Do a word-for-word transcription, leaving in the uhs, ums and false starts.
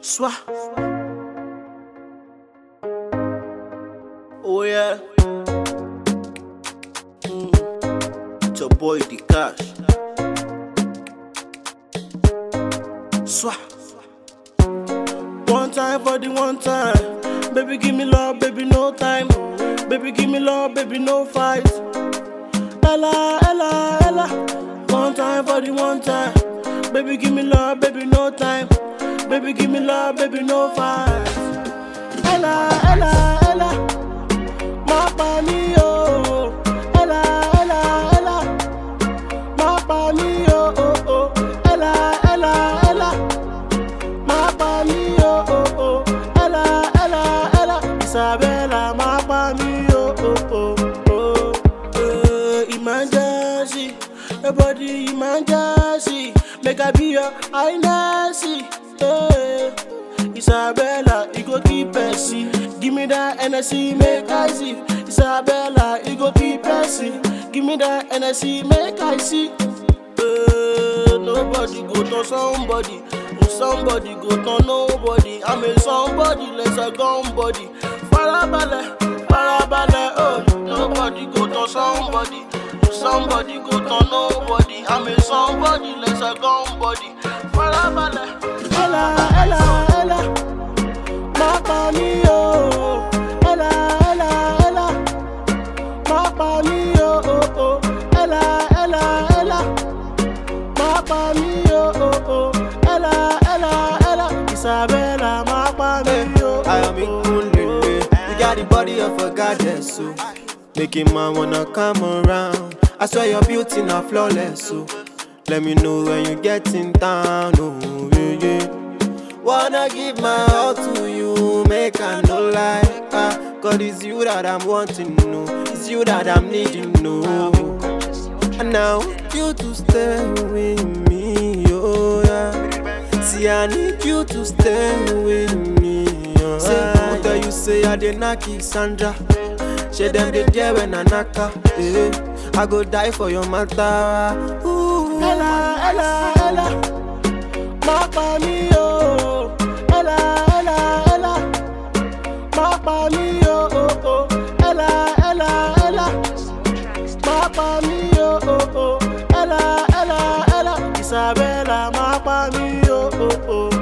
Soit. Oh yeah. Mm. It's your boy the Cash. Soit. One time for the one time. Baby give me love, baby no time. Baby give me love, baby no fight. Ella, Ella, Ella. One time for the one time. Baby give me love, baby no time. Baby give me love, baby no fight. Ella, Ella, Ella. Ma pani oh. Ella, Ella, Ella. Ma pani oh oh oh. Ella, Ella, Ella. Ma pani oh oh oh. Ella, Ella, Ella. Isabella, ma pani oh oh oh oh. Uh, emergency, your body emergency. Make I be your highness. Hey, Isabella, you go keep Percy. Give me that energy, make I see. Isabella, you go keep Percy. Give me that energy, make I see. Uh, nobody go to somebody. Somebody go to nobody. I'm a somebody, let's a gun body. Farabale, farabale, oh. Nobody go to somebody. Somebody go to nobody. I'm a somebody, let's a gun body. Farabale. Ella, Ella, Ella, ma pani oh. Ella, Ella, Ella, ma pani oh oh oh. Ella, Ella, Ella, ma pani oh oh oh. Ella, Ella, Ella, Isabella, ma pani oh oh. I am Ikunlele. You got the body of a goddess, so making man wanna come around. I swear your beauty not flawless, so let me know when you get in town, oh yeah, yeah. Wanna give my all to you, make I no lie, ah, cause it's you that I'm wanting, no, it's you that I'm needing, no. And now you to stay with me, oh yeah. See I need you to stay with me, oh yeah. Say, tell you say I did not kick Sandra. She them they there when I knock her, eh. I go die for your matter. Ooh. Ella, Ella, Ella, ma pani oh. Ella, Ella, Ella, ma pani oh oh oh. Ella, Ella, Ella, ma pani oh oh oh. Ella, Ella, Ella, Isabella, ma pani oh oh oh.